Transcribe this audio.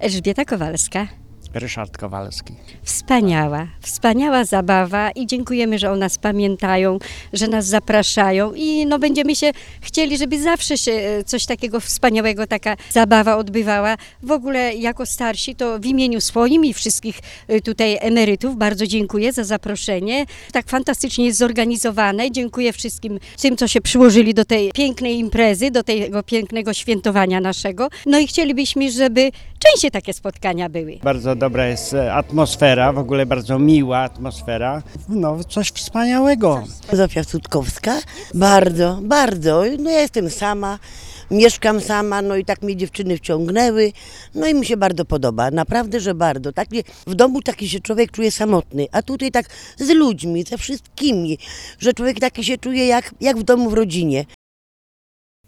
Elżbieta Kowalska. Ryszard Kowalski. Wspaniała zabawa i dziękujemy, że o nas pamiętają, że nas zapraszają i no będziemy się chcieli, żeby zawsze się coś takiego wspaniałego, taka zabawa odbywała. W ogóle jako starsi to w imieniu swoim i wszystkich tutaj emerytów bardzo dziękuję za zaproszenie. Tak fantastycznie jest zorganizowane. Dziękuję wszystkim tym, co się przyłożyli do tej pięknej imprezy, do tego pięknego świętowania naszego. No i chcielibyśmy, żeby częściej takie spotkania były. Bardzo dobra jest atmosfera, w ogóle bardzo miła atmosfera. No coś wspaniałego. Zofia Sutkowska, bardzo. No ja jestem sama, mieszkam sama, no i tak mnie dziewczyny wciągnęły, no i mi się bardzo podoba, naprawdę, że bardzo. W domu taki się człowiek czuje samotny, a tutaj tak z ludźmi, ze wszystkimi, że człowiek taki się czuje jak w domu w rodzinie.